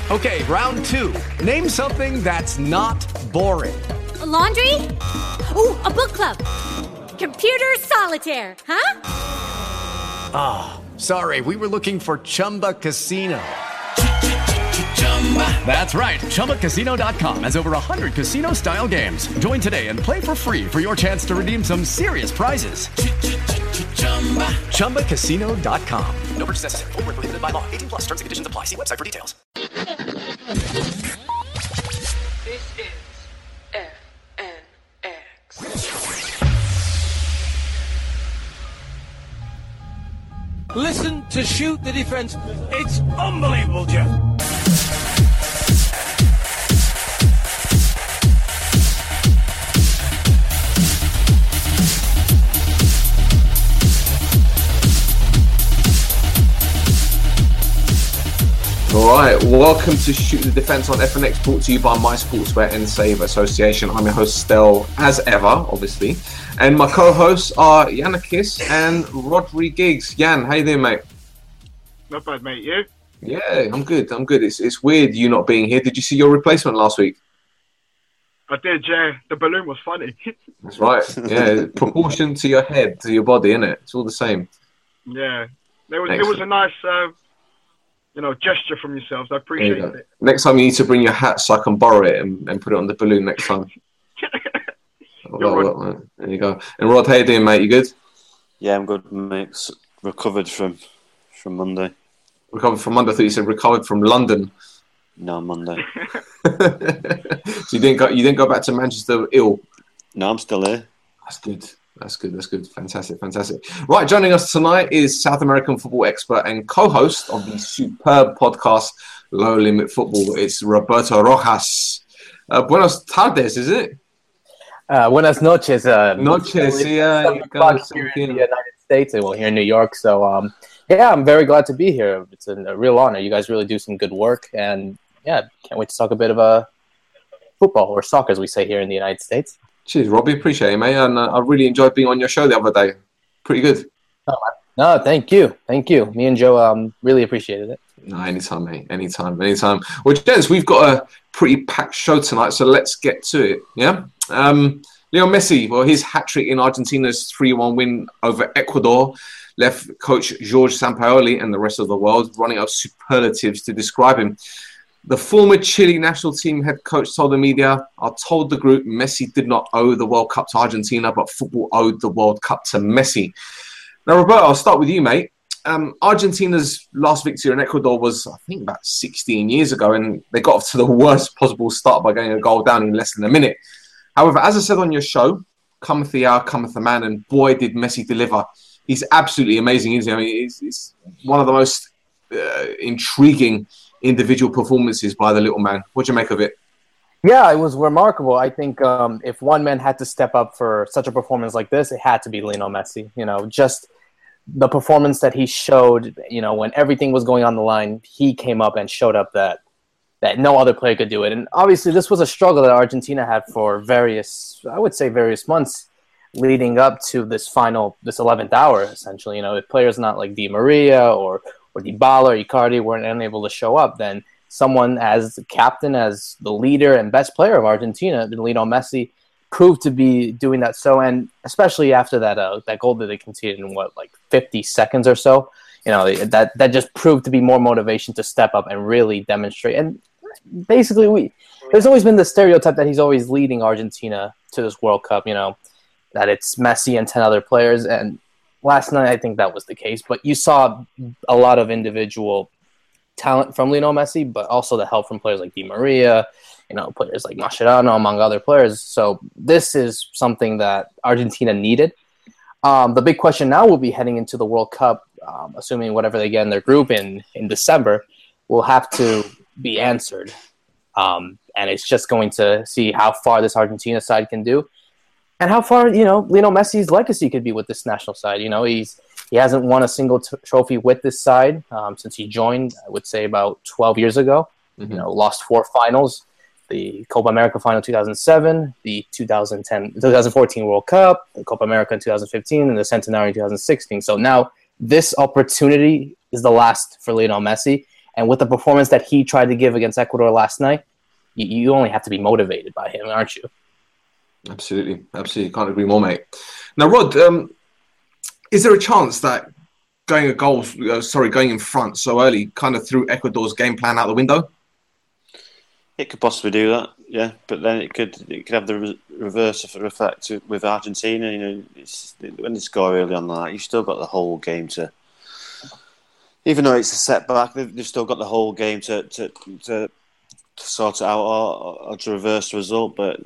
Okay, round two. Name something that's not boring. A laundry? Ooh, a book club. Computer solitaire, huh? Ah, oh, sorry, we were looking for Chumba Casino. That's right, ChumbaCasino.com has over 100 casino-style games. Join today and play for free for your chance to redeem some serious prizes. ChumbaCasino.com. No purchase necessary. Void where prohibited by law. 18 plus. Terms and conditions apply. See website for details. This is FNX. Listen to Shoot the Defense. It's unbelievable, Jeff. Alright, welcome to Shoot the Defense on FNX, brought to you by My Sportswear and Save Association. I'm your host, Stel, as ever, obviously. And my co-hosts are Yanakis and Rodri Giggs. Yan, how you doing, mate? Not bad, mate. You? Yeah, I'm good. It's weird you not being here. Did you see your replacement last week? I did, yeah. The balloon was funny. That's right. Yeah, proportion to your head, to your body, innit? It's all the same. Yeah. It was a nice... gesture from yourselves. I appreciate it. Next time you need to bring your hat so I can borrow it and put it on the balloon next time. There you go. And Rod, how you doing, mate? You good? Yeah, I'm good, mate. Recovered from Monday. Recovered from Monday? I thought you said recovered from London. No, Monday. So you didn't go back to Manchester ill? No, I'm still here. That's good. Fantastic. Right, joining us tonight is South American football expert and co-host of the superb podcast Low Limit Football. It's Roberto Rojas. Buenos tardes, is it? Buenas noches. Noches, yeah. Here in the United States, and here in New York. So, I'm very glad to be here. It's a real honor. You guys really do some good work, and can't wait to talk a bit of football, or soccer, as we say here in the United States. Cheers, Robbie. Appreciate it, mate. And I really enjoyed being on your show the other day. Pretty good. No, thank you. Me and Joe really appreciated it. No, anytime, mate. Anytime. Well, gents, we've got a pretty packed show tonight, so let's get to it, yeah? Leo Messi, well, his hat-trick in Argentina's 3-1 win over Ecuador left coach Jorge Sampaoli and the rest of the world running out of superlatives to describe him. The former Chile national team head coach told the media, I told the group Messi did not owe the World Cup to Argentina, but football owed the World Cup to Messi. Now, Roberto, I'll start with you, mate. Argentina's last victory in Ecuador was, I think, about 16 years ago, and they got off to the worst possible start by getting a goal down in less than a minute. However, as I said on your show, cometh the hour, cometh the man, and boy, did Messi deliver. He's absolutely amazing, isn't he? I mean, it's one of the most intriguing individual performances by the little man. What do you make of it? Yeah, it was remarkable. I think if one man had to step up for such a performance like this, it had to be Lionel Messi. Just the performance that he showed, when everything was going on the line, he came up and showed up that no other player could do it. And obviously this was a struggle that Argentina had for various months leading up to this 11th hour, essentially. If players not like Di Maria or Dybala or Icardi weren't unable to show up, then someone as the captain, as the leader and best player of Argentina, Lionel Messi, proved to be doing that. So, and especially after that goal that they conceded in 50 seconds or so, that just proved to be more motivation to step up and really demonstrate. And basically, there's always been the stereotype that he's always leading Argentina to this World Cup. That it's Messi and 10 other players, and last night, I think that was the case, but you saw a lot of individual talent from Lionel Messi, but also the help from players like Di Maria, players like Mascherano, among other players. So this is something that Argentina needed. The big question now will be heading into the World Cup, assuming whatever they get in their group in December, will have to be answered. And it's just going to see how far this Argentina side can do. And how far, Lionel Messi's legacy could be with this national side. He hasn't won a single trophy with this side since he joined, I would say, about 12 years ago. Mm-hmm. Lost 4 finals, the Copa America final 2007, the 2014 World Cup, the Copa America in 2015, and the Centenario in 2016. So now this opportunity is the last for Lionel Messi. And with the performance that he tried to give against Ecuador last night, you only have to be motivated by him, aren't you? Absolutely. Can't agree more, mate. Now, Rod, is there a chance that going in front so early kind of threw Ecuador's game plan out the window? It could possibly do that, yeah. But then it could have the reverse effect with Argentina. You know, when they score early on that, you've still got the whole game to. Even though it's a setback, they've still got the whole game to sort it out or to reverse the result. But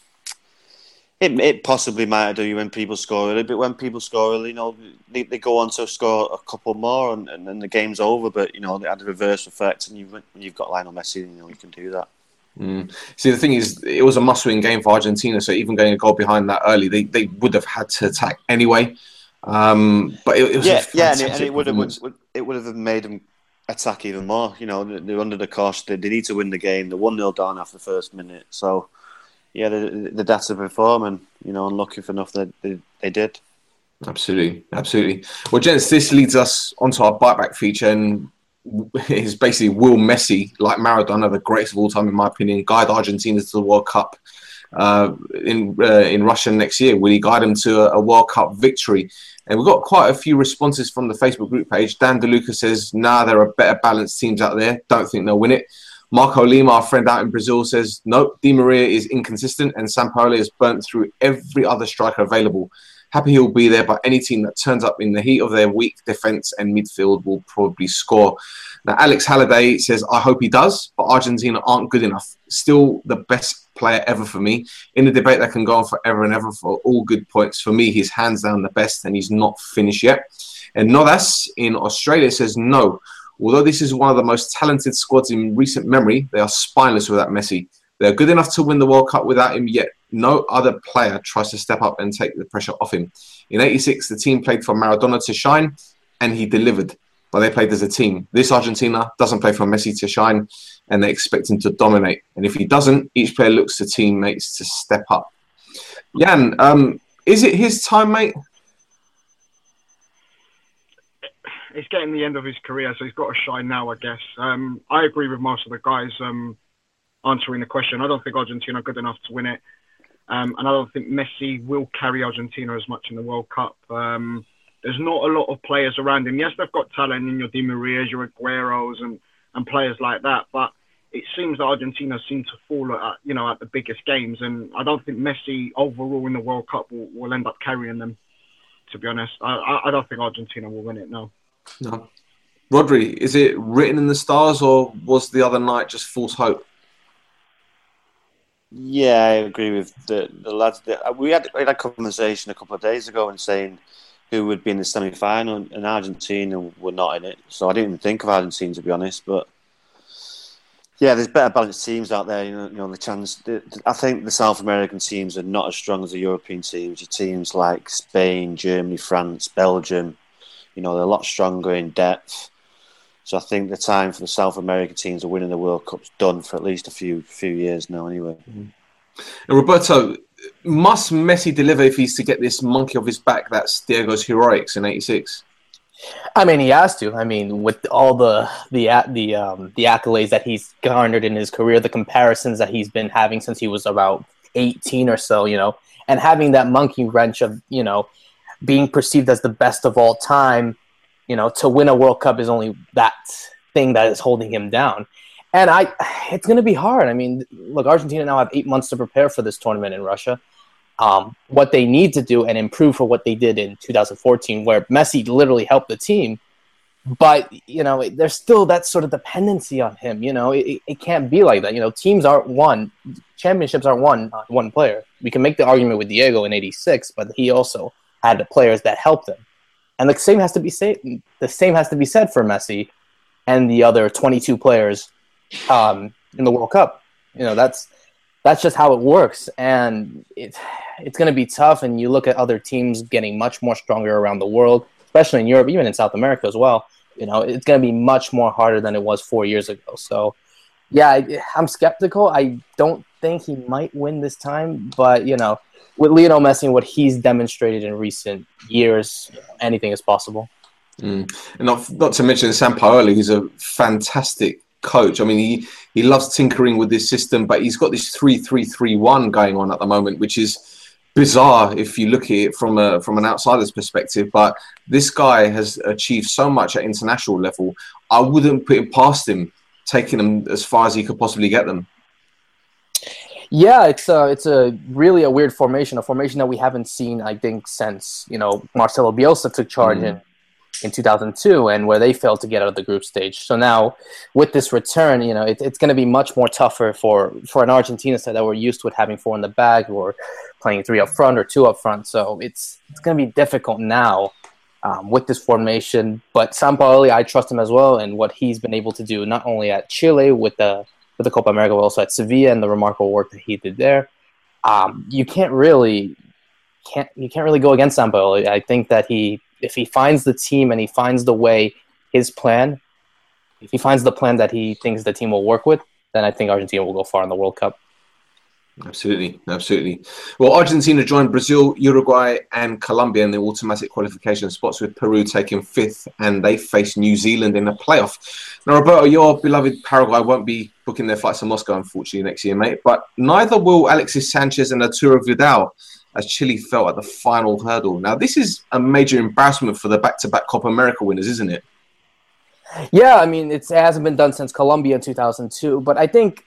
it possibly might do when people score early. But when people score early, you know, they go on to score a couple more and then the game's over. But, you know, they had a reverse effect. And when you've got Lionel Messi, you know, you can do that. See, the thing is, it was a must-win game for Argentina, so even getting a goal behind that early, they would have had to attack anyway. But it was and it would have made them attack even more. You know, they're under the cosh. They need to win the game. They're 1-0 down after the first minute. So, yeah, the data perform, and you know, unlucky enough that they did. Absolutely. Well, gents, this leads us onto our bite back feature, and is basically, will Messi, like Maradona, the greatest of all time in my opinion, guide Argentina to the World Cup in Russia next year? Will he guide them to a World Cup victory? And we've got quite a few responses from the Facebook group page. Dan DeLuca says, there are better balanced teams out there. Don't think they'll win it. Marco Lima, our friend out in Brazil, says, nope, Di Maria is inconsistent and Sampaoli has burnt through every other striker available. Happy he'll be there, but any team that turns up in the heat of their weak defence and midfield will probably score. Now, Alex Halliday says, I hope he does, but Argentina aren't good enough. Still the best player ever for me. In a debate that can go on forever and ever for all good points, for me, he's hands down the best and he's not finished yet. And Nodas in Australia says, no. Although this is one of the most talented squads in recent memory, they are spineless without Messi. They're good enough to win the World Cup without him, yet no other player tries to step up and take the pressure off him. In '86, the team played for Maradona to shine, and he delivered. But they played as a team. This Argentina doesn't play for Messi to shine, and they expect him to dominate. And if he doesn't, each player looks to teammates to step up. Jan, is it his time, mate? It's getting the end of his career, so he's got to shine now, I guess. I agree with most of the guys answering the question. I don't think Argentina are good enough to win it. And I don't think Messi will carry Argentina as much in the World Cup. There's not a lot of players around him. Yes, they've got talent in your Di Marias, your Agueros and players like that. But it seems that Argentina seem to fall at the biggest games. And I don't think Messi overall in the World Cup will end up carrying them, to be honest. I don't think Argentina will win it, no. No. Rodri, is it written in the stars or was the other night just false hope? Yeah, I agree with the lads. We had a conversation a couple of days ago and saying who would be in the semi-final, and Argentina were not in it. So I didn't even think of Argentina, to be honest. But yeah, there's better balanced teams out there. You know the chance. I think the South American teams are not as strong as the European teams. Your teams like Spain, Germany, France, Belgium. You know, they're a lot stronger in depth. So I think the time for the South American teams of winning the World Cup's done for at least a few years now anyway. And Roberto, must Messi deliver if he's to get this monkey off his back that's Diego's heroics in '86? I mean, he has to. I mean, with all the accolades that he's garnered in his career, the comparisons that he's been having since he was about 18 or so, you know, and having that monkey wrench of, you know, being perceived as the best of all time, you know, to win a World Cup is only that thing that is holding him down. And it's going to be hard. I mean, look, Argentina now have 8 months to prepare for this tournament in Russia. What they need to do and improve for what they did in 2014, where Messi literally helped the team. But, you know, there's still that sort of dependency on him. You know, it can't be like that. You know, teams aren't won. Championships aren't won on one player. We can make the argument with Diego in '86, but he also had the players that helped him. And the same has to be said for Messi and the other 22 players in the World Cup. You know, that's just how it works. And it's going to be tough. And you look at other teams getting much more stronger around the world, especially in Europe, even in South America as well. You know, it's going to be much more harder than it was 4 years ago. So, yeah, I'm skeptical. I don't think he might win this time. But, you know, with Lionel Messi and what he's demonstrated in recent years, anything is possible. And not to mention Sampaoli, who's a fantastic coach. I mean, he loves tinkering with this system, but he's got this 3-3-3-1 going on at the moment, which is bizarre if you look at it from an outsider's perspective. But this guy has achieved so much at international level. I wouldn't put it past him taking them as far as he could possibly get them. Yeah, it's a really a weird formation, a formation that we haven't seen, I think, since Marcelo Bielsa took charge in 2002, and where they failed to get out of the group stage. So now, with this return, it's going to be much more tougher for an Argentina side that we're used to it having 4 in the back, or playing 3 up front or 2 up front. So it's going to be difficult now with this formation. But Sampaoli, I trust him as well, and what he's been able to do, not only at Chile with the Copa America, but also at Sevilla and the remarkable work that he did there. You can't really go against Sampaoli. I think that if he finds the team and he finds the way, his plan, if he finds the plan that he thinks the team will work with, then I think Argentina will go far in the World Cup. Absolutely. Well, Argentina joined Brazil, Uruguay, and Colombia in the automatic qualification spots, with Peru taking 5th, and they face New Zealand in the playoff. Now, Roberto, your beloved Paraguay won't be booking their flights to Moscow, unfortunately, next year, mate. But neither will Alexis Sanchez and Arturo Vidal, as Chile fell at the final hurdle. Now, this is a major embarrassment for the back-to-back Copa America winners, isn't it? Yeah, I mean, it hasn't been done since Colombia in 2002, but I think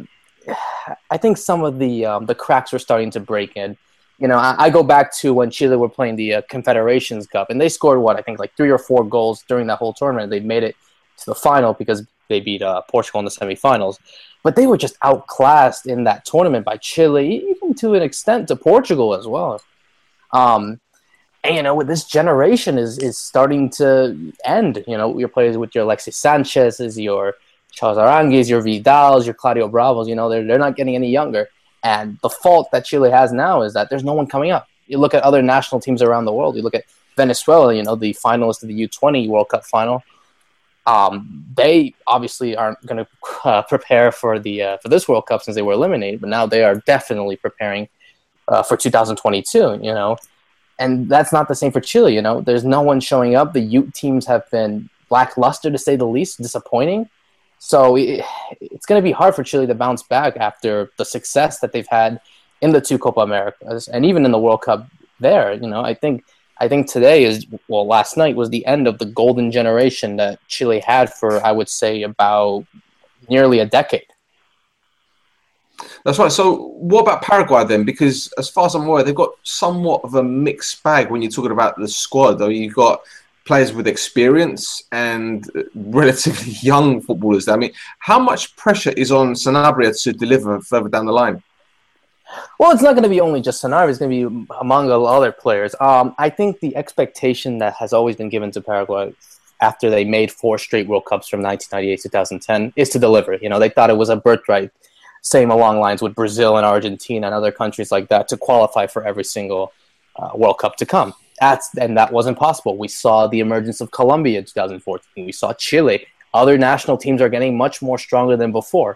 some of the cracks are starting to break in. I go back to when Chile were playing the Confederations Cup, and they scored, 3 or 4 goals during that whole tournament. They made it to the final because they beat Portugal in the semifinals. But they were just outclassed in that tournament by Chile, even to an extent to Portugal as well. And, with this generation is starting to end. Your players with your Alexis Sanchez's, your Charles Arangues, your Vidals, your Claudio Bravos, they're not getting any younger. And the fault that Chile has now is that there's no one coming up. You look at other national teams around the world. You look at Venezuela, the finalist of the U20 World Cup final. They obviously aren't going to prepare for this World Cup since they were eliminated, but now they are definitely preparing for 2022, And that's not the same for Chile, There's no one showing up. The youth teams have been lackluster, to say the least, disappointing. So it's going to be hard for Chile to bounce back after the success that they've had in the 2 Copa Americas and even in the World Cup there. I think today last night was the end of the golden generation that Chile had for, I would say, about nearly a decade. That's right. So what about Paraguay then? Because as far as I'm aware, they've got somewhat of a mixed bag when you're talking about the squad. You've got players with experience and relatively young footballers. I mean, how much pressure is on Sanabria to deliver further down the line? Well, it's not going to be only just Sanabria. It's going to be among other players. I think the expectation that has always been given to Paraguay after they made 4 straight World Cups from 1998 to 2010 is to deliver. They thought it was a birthright, same along lines with Brazil and Argentina and other countries like that, to qualify for every single World Cup to come. And that wasn't possible. We saw the emergence of Colombia in 2014. We saw Chile. Other national teams are getting much more stronger than before.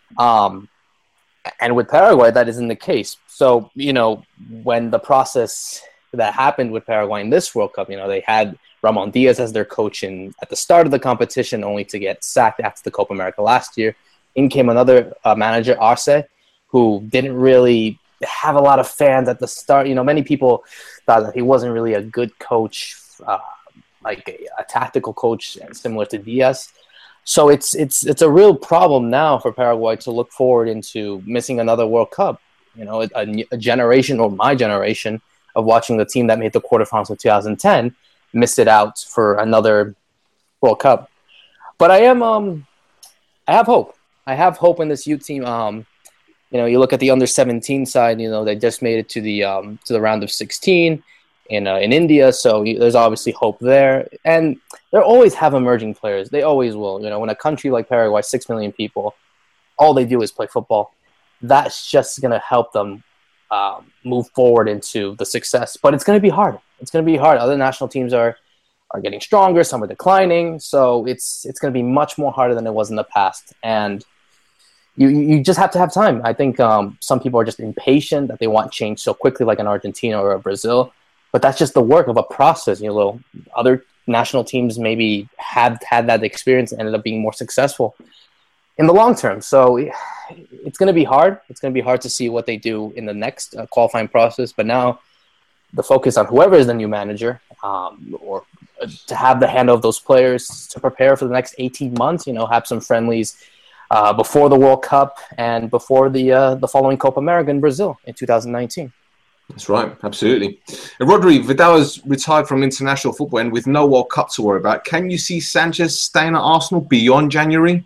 And with Paraguay, that isn't the case. So, when the process that happened with Paraguay in this World Cup, they had Ramon Diaz as their coach at the start of the competition, only to get sacked after the Copa America last year. In came another manager, Arce, who didn't really have a lot of fans at the start. Many people thought that he wasn't really a good coach, like a tactical coach similar to Diaz. So it's a real problem now for Paraguay to look forward into missing another World Cup. A generation, or my generation, of watching the team that made the quarterfinals in 2010 miss it out for another World Cup. But I have hope. I have hope in this youth team. You look at the under-17 side. They just made it to the round of 16 in India. So there's obviously hope there, and they always have emerging players. They always will. When a country like Paraguay, 6 million people, all they do is play football. That's just going to help them move forward into the success. But it's going to be hard. Other national teams are getting stronger. Some are declining. So it's going to be much more harder than it was in the past. And you just have to have time. I think some people are just impatient, that they want change so quickly, like in Argentina or Brazil. But that's just the work of a process. Other national teams maybe have had that experience and ended up being more successful in the long term. So it's going to be hard. It's going to be hard to see what they do in the next qualifying process. But now the focus on whoever is the new manager, or to have the hand of those players to prepare for the next 18 months, have some friendlies before the World Cup and before the following Copa America in Brazil in 2019. That's right, absolutely. And Rodri, Vidal has retired from international football and with no World Cup to worry about. Can you see Sanchez staying at Arsenal beyond January?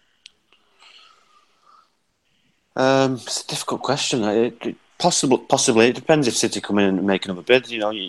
It's a difficult question. Possibly. It depends if City come in and make another bid.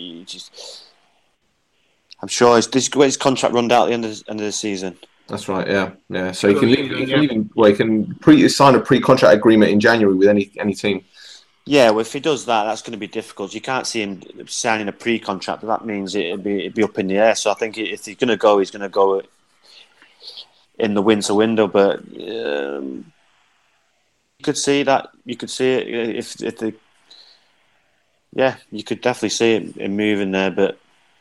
I'm sure his contract run out at the end of the season. That's right. Yeah. So he can leave. Sign a pre-contract agreement in January with any team. Yeah, well, if he does that, that's going to be difficult. You can't see him signing a pre-contract, but that means it'd be up in the air. So I think if he's going to go, he's going to go in the winter window. But you could see that. You could see it if the. Yeah, you could definitely see it moving there, but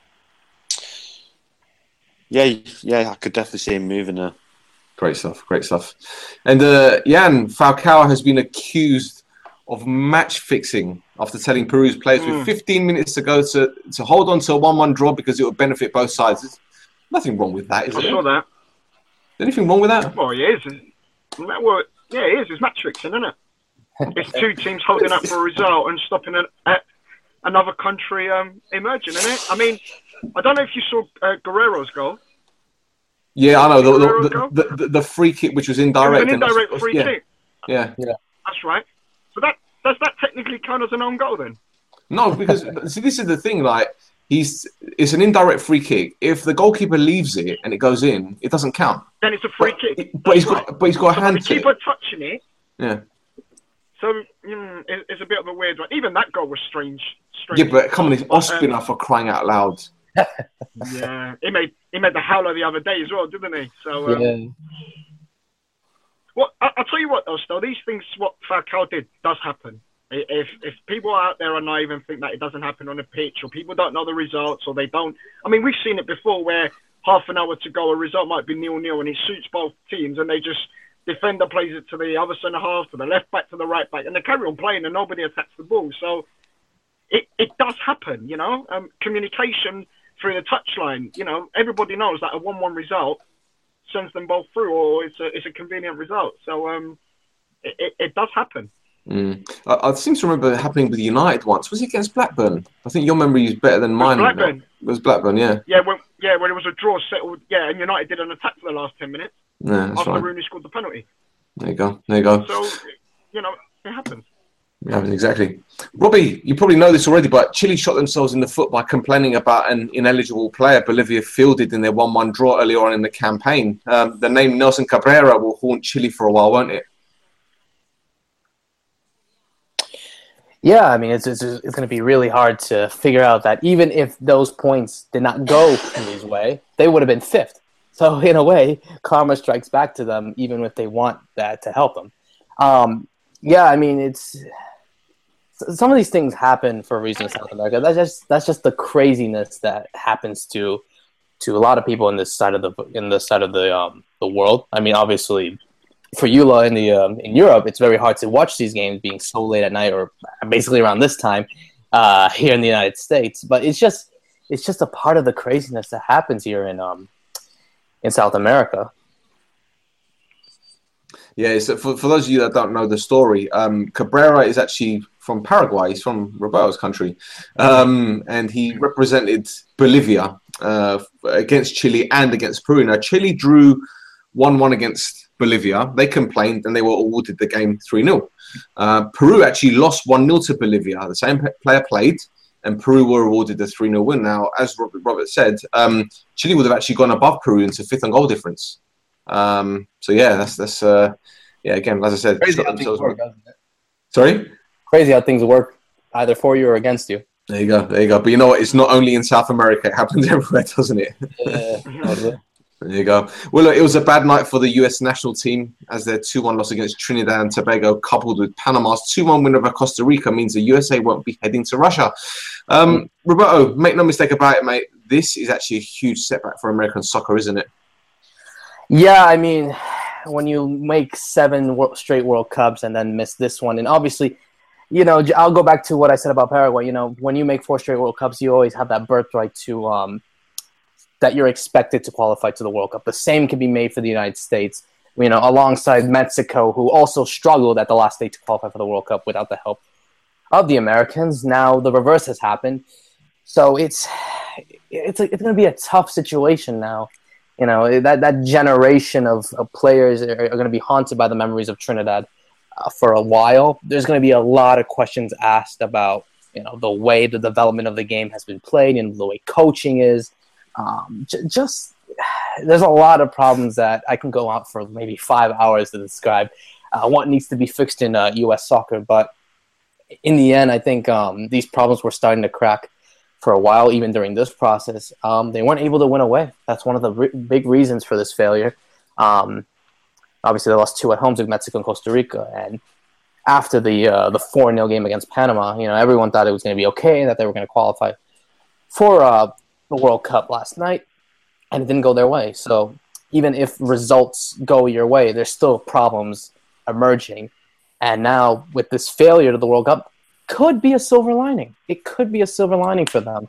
yeah, I could definitely see him moving there. Great stuff. And Jan Falcao has been accused of match fixing after telling Peru's players with 15 minutes to go to hold on to a 1-1 draw because it would benefit both sides. There's nothing wrong with that, is there? I saw that. Anything wrong with that? Well, it is. Well, yeah, it is. It's match fixing, isn't it? It's two teams holding up for a result and stopping another country emerging, isn't it? I mean, I don't know if you saw Guerrero's goal. Yeah, I know. The free kick, which was indirect. It was an indirect free kick. Yeah. That's right. So does that technically count as an own goal then? No, because see, this is the thing. Like, it's an indirect free kick. If the goalkeeper leaves it and it goes in, it doesn't count. Then it's a free kick. But he's got a hand to it. The keeper touching it. Yeah. So it's a bit of a weird one. Even that goal was strange. Yeah, but come on, it's Ospina for crying out loud. Yeah, he made the howler the other day as well, didn't he? So yeah. Well, I'll tell you what, though, still, these things, what Falcao did, does happen. If people out there are naive and think that it doesn't happen on the pitch, or people don't know the results, or they don't... I mean, we've seen it before where half an hour to go, a result might be 0-0, and it suits both teams, and they just... Defender plays it to the other centre-half, to the left back, to the right back, and they carry on playing, and nobody attacks the ball. So it does happen, Communication through the touchline, everybody knows that a 1-1 result sends them both through, or it's a convenient result. So it does happen. I seem to remember it happening with United once. Was it against Blackburn? I think your memory is better than mine. Blackburn. It was Blackburn, yeah. Yeah, when it was a draw settled, and United did an attack for the last 10 minutes. Yeah, that's after right. Rooney scored the penalty. There you go. So, it happens. Yeah, exactly. Robbie, you probably know this already, but Chile shot themselves in the foot by complaining about an ineligible player Bolivia fielded in their 1-1 draw earlier on in the campaign. The name Nelson Cabrera will haunt Chile for a while, won't it? Yeah, I mean, it's going to be really hard to figure out that even if those points did not go Chile's way, they would have been fifth. So in a way, karma strikes back to them, even if they want that to help them. Yeah, I mean, it's some of these things happen for a reason in South America. That's just the craziness that happens to a lot of people in this side of the world. I mean, obviously, for Eula in Europe, it's very hard to watch these games being so late at night or basically around this time here in the United States. But it's just a part of the craziness that happens here in South America. Yeah, so for those of you that don't know the story, Cabrera is actually from Paraguay. He's from Roberto's country. And he represented Bolivia against Chile and against Peru. Now, Chile drew 1-1 against Bolivia. They complained and they were awarded the game 3-0. Peru actually lost 1-0 to Bolivia. The same player played, and Peru were awarded the 3-0 win. Now, as Robert said, Chile would have actually gone above Peru into fifth on goal difference. So yeah, that's again, as I said, crazy how things work, doesn't it? Sorry? Crazy how things work, either for you or against you. There you go. But you know what? It's not only in South America; it happens everywhere, doesn't it? Yeah. There you go. Well, look, it was a bad night for the US national team as their 2-1 loss against Trinidad and Tobago, coupled with Panama's 2-1 win over Costa Rica, means the USA won't be heading to Russia. Roberto, make no mistake about it, mate. this is actually a huge setback for American soccer, isn't it? Yeah, I mean, when you make 7 straight World Cups and then miss this one, and obviously, you know, I'll go back to what I said about Paraguay. You know, when you make 4 straight World Cups, you always have that birthright to that you're expected to qualify to the World Cup. The same can be made for the United States, you know, alongside Mexico, who also struggled at the last day to qualify for the World Cup without the help of the Americans. Now the reverse has happened. So it's going to be a tough situation now. You know, that generation of players are going to be haunted by the memories of Trinidad for a while. There's going to be a lot of questions asked about, you know, the way the development of the game has been played and the way coaching is. Just there's a lot of problems that I can go out for maybe 5 hours to describe what needs to be fixed in U.S. soccer. But in the end, I think these problems were starting to crack for a while, even during this process. They weren't able to win away. That's one of the big reasons for this failure. Obviously, they lost 2 at home to Mexico and Costa Rica. And after the 4-0 game against Panama, you know, everyone thought it was going to be okay, that they were going to qualify for the World Cup last night, and it didn't go their way. So even if results go your way, there's still problems emerging. And now with this failure to the World Cup, could be a silver lining. It could be a silver lining for them.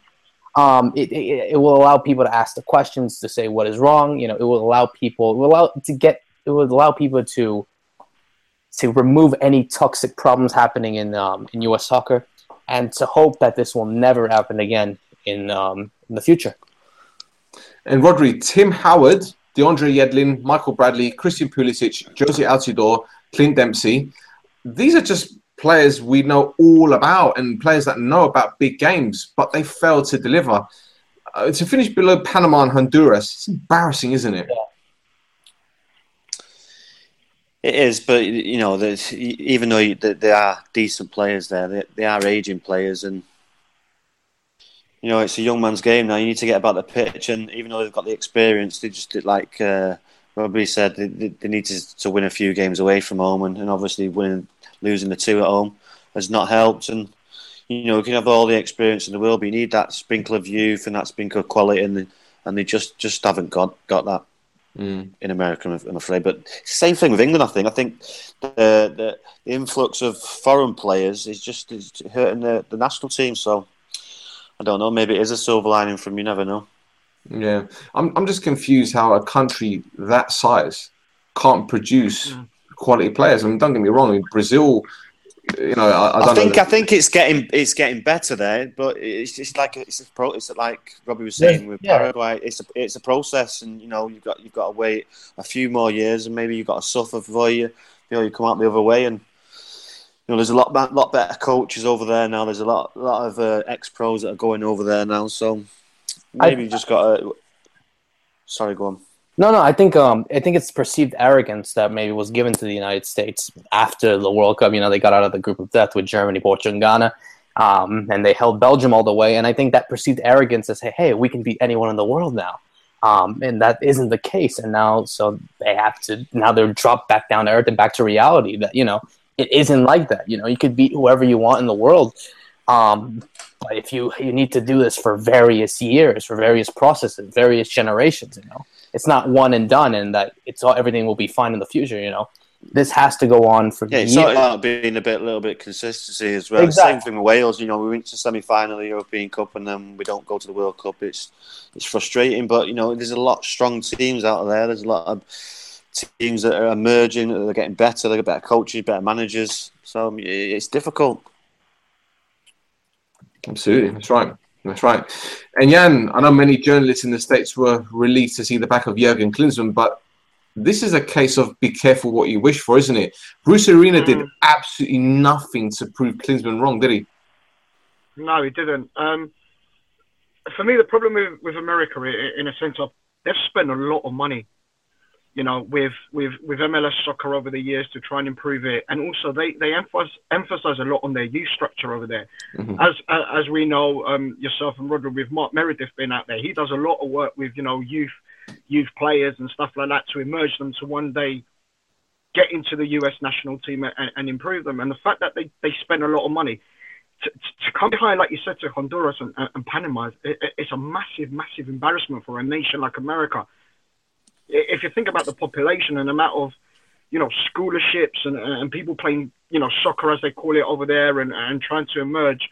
It will allow people to ask the questions, to say what is wrong. You know, it will allow people. It will allow people to remove any toxic problems happening in U.S. soccer, and to hope that this will never happen again in the future. And Rodri, Tim Howard, DeAndre Yedlin, Michael Bradley, Christian Pulisic, Josie Altidore, Clint Dempsey. These are just players we know all about and players that know about big games, but they failed to deliver. To finish below Panama and Honduras, it's embarrassing, isn't it? Yeah. It is, but you know, even though they are decent players there, they are aging players, and you know, it's a young man's game now. You need to get about the pitch, and even though they've got the experience, they just, like Robbie said, they need to win a few games away from home, and obviously losing the 2 at home has not helped. And you know, you can have all the experience in the world, but you need that sprinkle of youth and that sprinkle of quality, and they just haven't got that in America, I'm afraid. But same thing with England. I think the influx of foreign players is hurting the national team. So I don't know. Maybe it is a silver lining from, you never know. Yeah, I'm just confused how a country that size can't produce quality players. I mean, don't get me wrong. In Brazil, you know, I think it's getting better there, but it's like Robbie was saying with Paraguay. It's a process, and you know, you've got to wait a few more years, and maybe you've got to suffer before you come out the other way. And you know, there's a lot better coaches over there now. There's a lot of ex-pros that are going over there now. So maybe you just got to. Sorry, go on. No, I think it's perceived arrogance that maybe was given to the United States after the World Cup. You know, they got out of the group of death with Germany, Portugal, and Ghana, and they held Belgium all the way. And I think that perceived arrogance to say, hey, we can beat anyone in the world now. And that isn't the case. And now, so they're dropped back down to earth and back to reality that, you know, it isn't like that. You know, you could beat whoever you want in the world. But if you need to do this for various years, for various processes, various generations, you know, it's not one and done, and that everything will be fine in the future. You know, this has to go on for years. It's all about being a little bit consistency as well. Exactly. Same thing with Wales. You know, we went to semi-final of the European Cup, and then we don't go to the World Cup. It's frustrating, but you know, there's a lot of strong teams out there. There's a lot of teams that are emerging. They're getting better. They've got better coaches, better managers. So it's difficult. Absolutely, that's right. And Jan, I know many journalists in the States were relieved to see the back of Jurgen Klinsmann, but this is a case of be careful what you wish for, isn't it? Bruce Arena did absolutely nothing to prove Klinsmann wrong, did he? No, he didn't. For me, the problem with America, in a sense of, they've spent a lot of money, you know, with MLS soccer over the years to try and improve it, and also they emphasize a lot on their youth structure over there. Mm-hmm. As we know, yourself and Rodri, with Mark Meredith being out there, he does a lot of work with, you know, youth players and stuff like that to emerge them to one day get into the US national team and improve them. And the fact that they spend a lot of money, to come behind, like you said, to Honduras and Panama, it's a massive, massive embarrassment for a nation like America. If you think about the population and the amount of, scholarships and people playing, soccer as they call it over there and trying to emerge,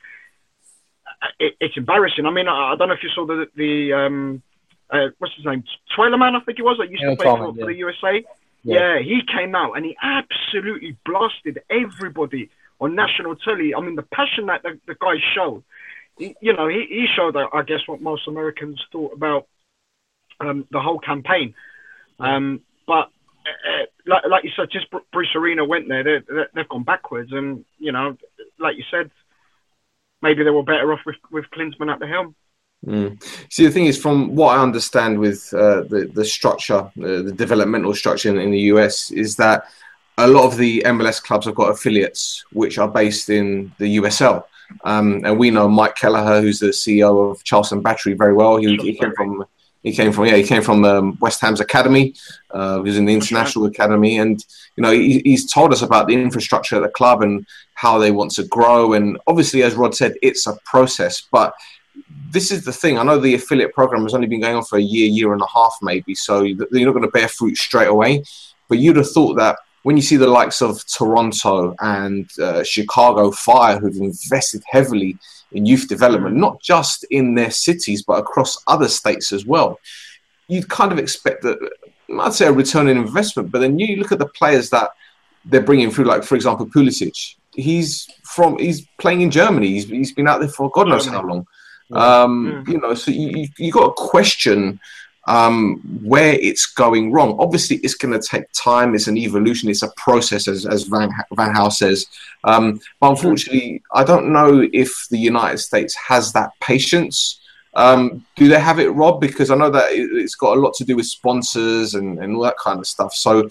it's embarrassing. I mean, I don't know if you saw the what's his name? Tweleman, I think it was, that used to play for the USA. Yeah, he came out and he absolutely blasted everybody on national telly. I mean, the passion that the guy showed, he showed, I guess, what most Americans thought about the whole campaign. But like you said, just Bruce Arena went there. They've gone backwards, and like you said, maybe they were better off with Klinsmann at the helm. See, the thing is, from what I understand with the structure, the developmental structure in the US, is that a lot of the MLS clubs have got affiliates which are based in the USL. And we know Mike Kelleher, who's the CEO of Charleston Battery, very well. He came from West Ham's academy. He was in the International Academy, and he's told us about the infrastructure at the club and how they want to grow. And obviously, as Rod said, it's a process. But this is the thing. I know the affiliate program has only been going on for a year and a half, maybe. So you're not going to bear fruit straight away. But you'd have thought that when you see the likes of Toronto and Chicago Fire, who've invested heavily in youth development, not just in their cities, but across other states as well, you'd kind of expect that, I'd say, a return on investment. But then you look at the players that they're bringing through, like, for example, Pulisic. He's playing in Germany. He's been out there for God knows how long. So you got to question where it's going wrong. Obviously, it's going to take time. It's an evolution. It's a process, as Van Gaal says. But unfortunately, I don't know if the United States has that patience. Do they have it, Rob? Because I know that it's got a lot to do with sponsors and all that kind of stuff. So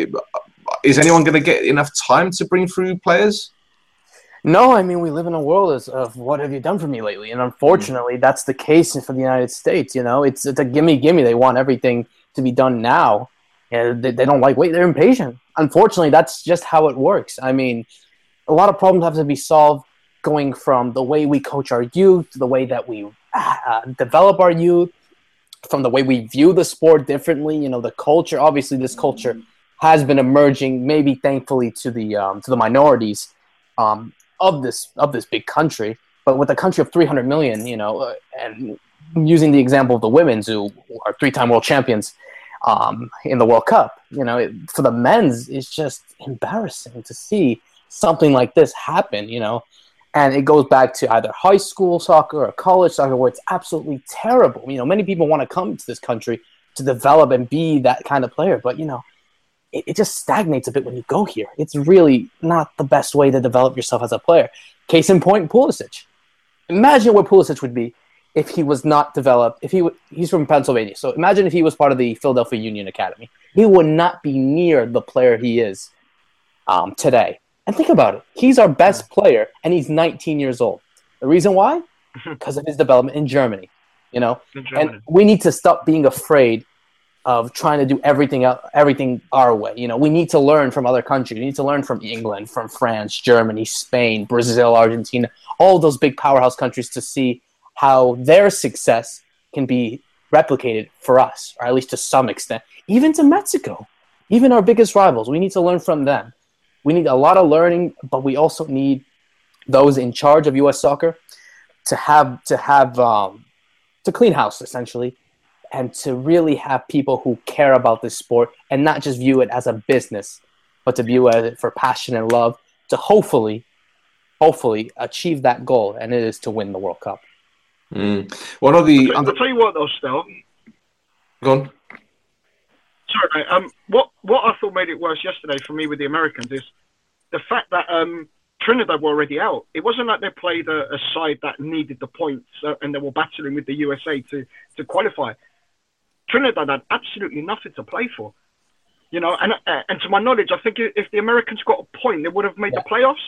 is anyone going to get enough time to bring through players? No, I mean, we live in a world of what have you done for me lately? And unfortunately, that's the case for the United States. It's a gimme. They want everything to be done now. And they don't wait. They're impatient. Unfortunately, that's just how it works. I mean, a lot of problems have to be solved, going from the way we coach our youth, the way that we develop our youth, from the way we view the sport differently. The culture. Obviously, this culture has been emerging, maybe thankfully to the minorities of this big country. But with a country of 300 million, and using the example of the women's, who are 3-time world champions in the World Cup, for the men's, it's just embarrassing to see something like this happen, and it goes back to either high school soccer or college soccer, where it's absolutely terrible. Many people want to come to this country to develop and be that kind of player, but it just stagnates a bit when you go here. It's really not the best way to develop yourself as a player. Case in point, Pulisic. Imagine where Pulisic would be if he was not developed. He's from Pennsylvania, so imagine if he was part of the Philadelphia Union Academy. He would not be near the player he is today. And think about it. He's our best player, and he's 19 years old. The reason why? Because of his development in Germany. And we need to stop being afraid of trying to do everything our way. We need to learn from other countries. We need to learn from England, from France, Germany, Spain, Brazil, Argentina, all those big powerhouse countries, to see how their success can be replicated for us, or at least to some extent. Even to Mexico, even our biggest rivals, we need to learn from them. We need a lot of learning, but we also need those in charge of U.S. soccer to clean house, essentially, and to really have people who care about this sport and not just view it as a business, but to view it for passion and love, to hopefully achieve that goal, and it is to win the World Cup. One of the I'll tell you what, though, Stel. Go on. Sorry, mate. What I thought made it worse yesterday for me with the Americans is the fact that Trinidad were already out. It wasn't like they played a side that needed the points and they were battling with the USA to qualify. Trinidad had absolutely nothing to play for, and to my knowledge, I think if the Americans got a point, they would have made the playoffs.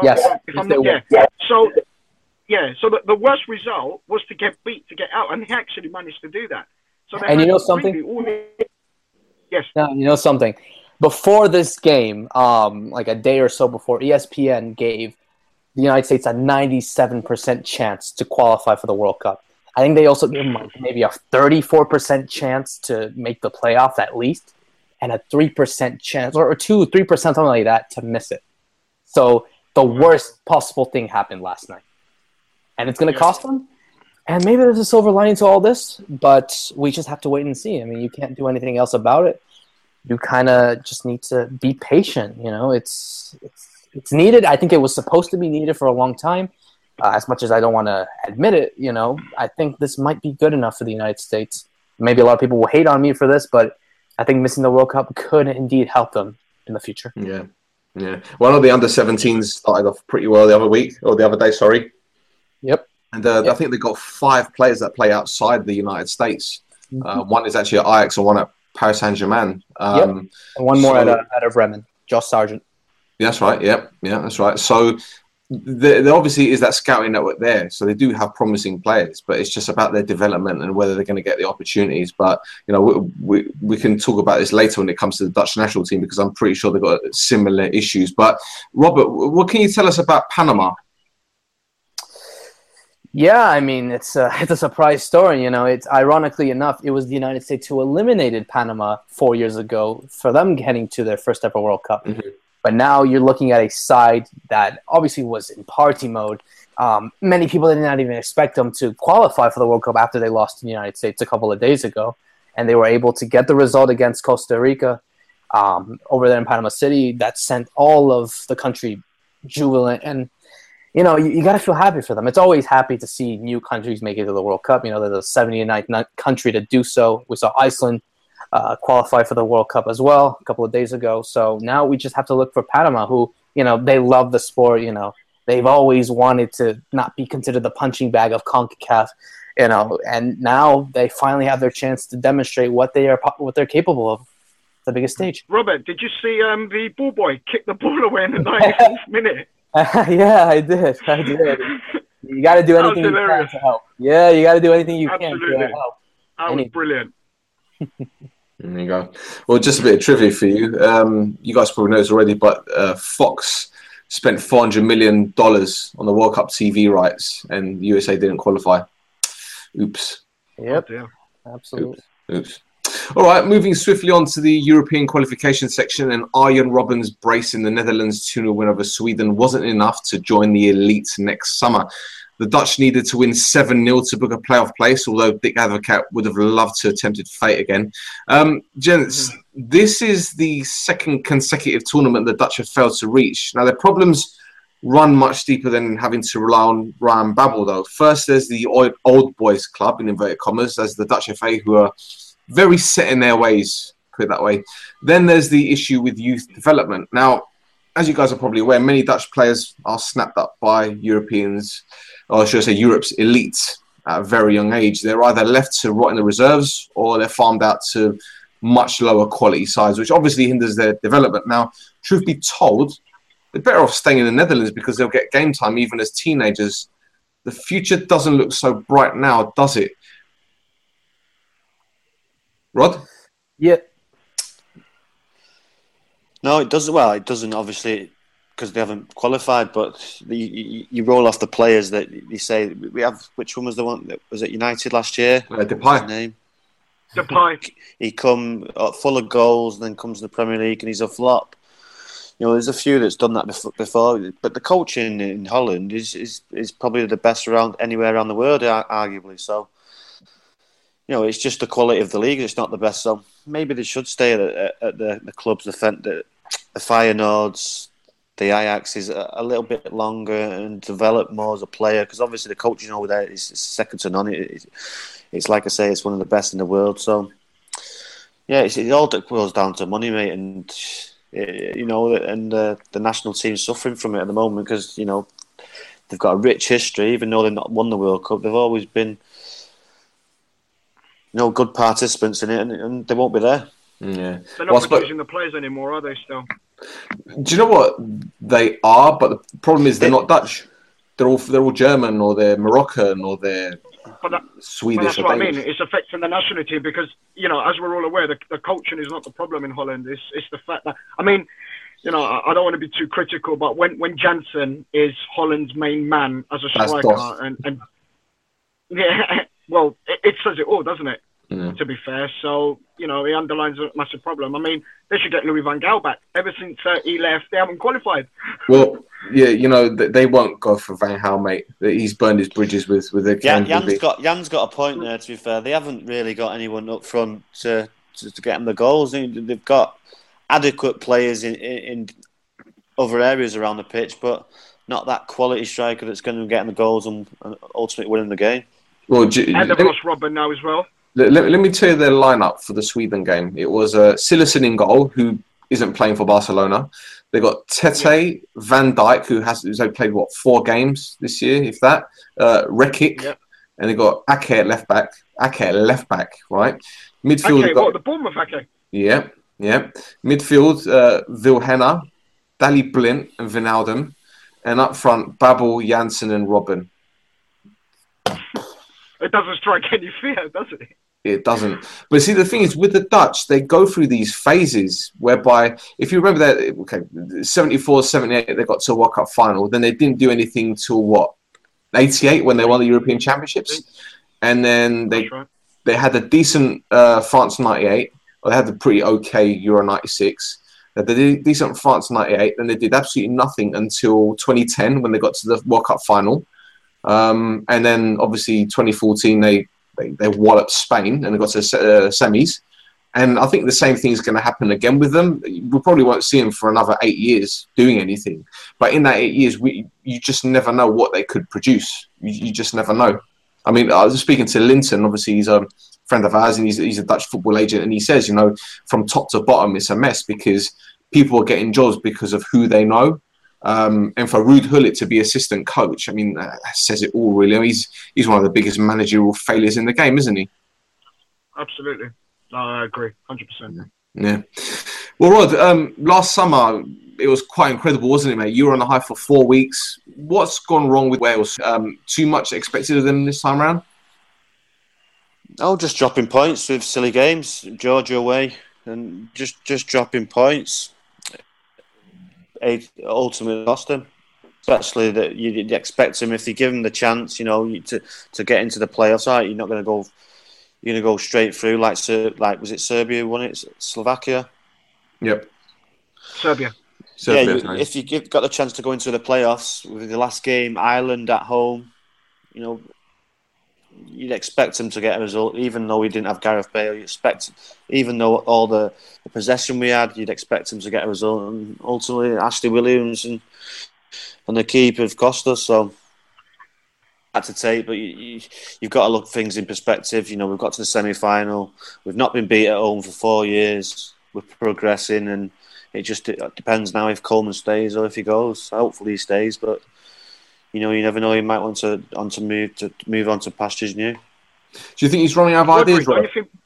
So the worst result was to get beat to get out, and they actually managed to do that. So something? Yes. No, something. Before this game, like a day or so before, ESPN gave the United States a 97% chance to qualify for the World Cup. I think they also give them maybe a 34% chance to make the playoff at least, and a 3% chance, or 3%, something like that, to miss it. So the worst possible thing happened last night. And it's going to cost them. And maybe there's a silver lining to all this, but we just have to wait and see. I mean, you can't do anything else about it. You kind of just need to be patient. You know, it's needed. I think it was supposed to be needed for a long time. As much as I don't want to admit it, you know, I think this might be good enough for the United States. Maybe a lot of people will hate on me for this, but I think missing the World Cup could indeed help them in the future. Yeah. One of the under-17s started off pretty well the other day, sorry. Yep. And I think they've got 5 players that play outside the United States. One is actually at Ajax and one at Paris Saint-Germain. And one more out of Bremen, Josh Sargent. That's right. Yep. Yeah, that's right. So there obviously is that scouting network there. So they do have promising players, but it's just about their development and whether they're going to get the opportunities. But, you know, we can talk about this later when it comes to the Dutch national team, because I'm pretty sure they've got similar issues. But, Robert, what can you tell us about Panama? Yeah, I mean, it's a surprise story. You know, it's ironically enough, it was the United States who eliminated Panama 4 years ago for them getting to their first ever World Cup. Mm-hmm. But now you're looking at a side that obviously was in party mode. Many people did not even expect them to qualify for the World Cup after they lost to the United States a couple of days ago. And they were able to get the result against Costa Rica over there in Panama City that sent all of the country jubilant. And, you know, you got to feel happy for them. It's always happy to see new countries make it to the World Cup. You know, they're the 79th country to do so. We saw Iceland qualify for the World Cup as well a couple of days ago. So now we just have to look for Panama, who, you know, they love the sport. You know, they've always wanted to not be considered the punching bag of CONCACAF, you know, and now they finally have their chance to demonstrate what they're capable of. The biggest stage. Robert, did you see the ball boy kick the ball away in the 94th minute? Yeah, I did. You got to do anything you can to help. Yeah, you got to do anything you can to help. That was brilliant. There you go. Well, just a bit of trivia for you. You guys probably know this already, but Fox spent $400 million on the World Cup TV rights, and USA didn't qualify. Oops. Yep. Oh, absolutely. Oops. All right, moving swiftly on to the European qualification section, and Arjen Robben's brace in the Netherlands 2-0 win over Sweden wasn't enough to join the elite next summer. The Dutch needed to win 7-0 to book a playoff place, although Dick Advocaat would have loved to have tempted fate again. Gents, this is the second consecutive tournament the Dutch have failed to reach. Now, their problems run much deeper than having to rely on Ryan Babel, though. First, there's the old boys club, in inverted commas, as the Dutch FA, who are very set in their ways, put it that way. Then there's the issue with youth development. Now, as you guys are probably aware, many Dutch players are snapped up by Europeans, or should I say Europe's elite, at a very young age. They're either left to rot in the reserves or they're farmed out to much lower quality sides, which obviously hinders their development. Now, truth be told, they're better off staying in the Netherlands because they'll get game time even as teenagers. The future doesn't look so bright now, does it? Rod? Yeah. No, it doesn't. Well, it doesn't, obviously, because they haven't qualified, but you roll off the players that you say, we have, which one was the one that was at United last year? Depay. His name? Depay. He come full of goals and then comes to the Premier League and he's a flop. You know, there's a few that's done that before, but the coaching in Holland is probably the best around anywhere around the world, arguably. So, you know, it's just the quality of the league. It's not the best. So maybe they should stay at the clubs, the Feyenoords, the Ajax is a little bit longer and develop more as a player, because obviously the coaching over there is second to none. It's like I say, it's one of the best in the world. So, yeah, it all boils down to money, mate, and you know, and the national team's suffering from it at the moment because, you know, they've got a rich history. Even though they've not won the World Cup, they've always been, you know, good participants in it, and they won't be there. Yeah, they're not producing the players anymore, are they? Still, do you know what they are? But the problem is they're not Dutch. They're all German, or they're Moroccan, or they're Swedish. But that's what I mean. It's affecting the national team because, you know, as we're all aware, the coaching is not the problem in Holland. It's the fact that, I mean, I don't want to be too critical, but when Jansen is Holland's main man as a That's striker, Dos. and yeah, well, it says it all, doesn't it? Yeah. To be fair, so he underlines a massive problem. I mean, they should get Louis van Gaal back. Ever since he left, they haven't qualified. Well, yeah, they won't go for Van Gaal, mate. He's burned his bridges with the Jan's got a point there. To be fair, they haven't really got anyone up front to get them the goals. They've got adequate players in other areas around the pitch, but not that quality striker that's going to get them the goals and ultimately winning the game. Well, and they've lost Robben now as well. Let me tell you their lineup for the Sweden game. It was Cillessen in goal, who isn't playing for Barcelona. They got Tete, Van Dijk, who's only played 4 games this year, if that. Rekic, and they got Ake at left back. Right? Midfield. Ake, the Bournemouth Ake? Yeah. Midfield, Vilhena, Dali Blint, and Wijnaldum, and up front, Babel, Jansen, and Robben. It doesn't strike any fear, does it? It doesn't. But see, the thing is, with the Dutch, they go through these phases whereby, if you remember that, 74, 78, they got to a World Cup final. Then they didn't do anything till 88 when they won the European Championships. And then they had a decent France 98, or they had a pretty okay Euro 96. They did decent France 98, then they did absolutely nothing until 2010 when they got to the World Cup final. And then obviously 2014 they walloped Spain and they got to semis, and I think the same thing is going to happen again with them. We probably won't see them for another 8 years doing anything, but in that 8 years you just never know what they could produce. You just never know. I mean, I was speaking to Linton, obviously he's a friend of ours and he's a Dutch football agent, and he says, from top to bottom it's a mess because people are getting jobs because of who they know. And for Ruud Gullit to be assistant coach, I mean, says it all, really. I mean, he's one of the biggest managerial failures in the game, isn't he? Absolutely. No, I agree, 100%. Yeah. Well, Rod, last summer, it was quite incredible, wasn't it, mate? You were on the high for 4 weeks. What's gone wrong with Wales? Too much expected of them this time around? Oh, just dropping points with silly games. Georgia away, and just dropping points. Ultimately lost them, especially that you'd expect them if you give them the chance, to get into the playoffs. Right, you're not going to go. You're going to go straight through like was it Serbia who won it? Slovakia. Yep. Serbia. Yeah, if you've got the chance to go into the playoffs with the last game, Ireland at home, you'd expect them to get a result, even though we didn't have Gareth Bale. You expect, even though all the possession we had, you'd expect them to get a result. And ultimately, Ashley Williams and the keeper have cost us. So had to take, but you've got to look things in perspective. We've got to the semi-final. We've not been beat at home for 4 years. We're progressing, and it depends now if Coleman stays or if he goes. Hopefully he stays, but. You never know. He might want to move on to pastures new. Do you think he's running out of ideas, Rob?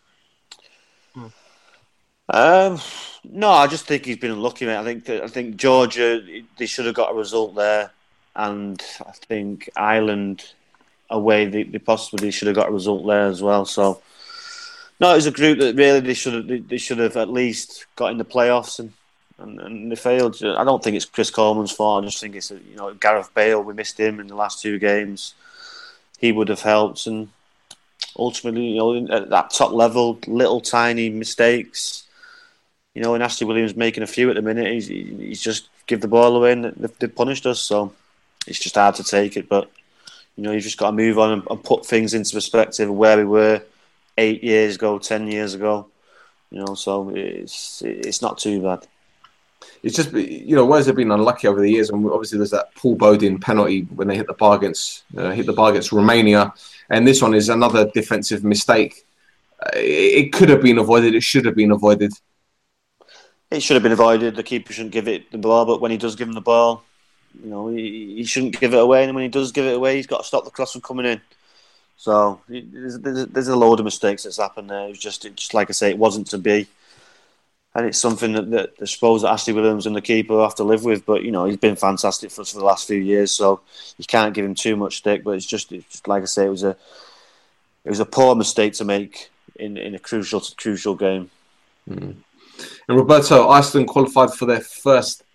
No, I just think he's been unlucky, mate. I think Georgia, they should have got a result there, and I think Ireland away, they possibly should have got a result there as well. So, no, it was a group that really they should have at least got in the playoffs and they failed. I don't think it's Chris Coleman's fault. I just think it's Gareth Bale. We missed him in the last 2 games. He would have helped, and ultimately, at that top level, little tiny mistakes. And Ashley Williams making a few at the minute. He's just give the ball away, and they've punished us. So it's just hard to take it. But you've just got to move on and put things into perspective of where we were 8 years ago, 10 years ago. So it's not too bad. It's just, Wales have been unlucky over the years, and obviously there's that Paul Bodin penalty when they hit the bar against Romania, and this one is another defensive mistake. It could have been avoided. It should have been avoided. It should have been avoided. The keeper shouldn't give it the ball, but when he does give him the ball, he shouldn't give it away, and when he does give it away, he's got to stop the cross from coming in. So there's a load of mistakes that's happened there. It was just like I say, it wasn't to be. And it's something that I suppose that Ashley Williams and the keeper have to live with. But, he's been fantastic for us for the last few years, so you can't give him too much stick. But it's just like I say, it was a poor mistake to make in a crucial game. Mm. And Roberto, Iceland qualified for their first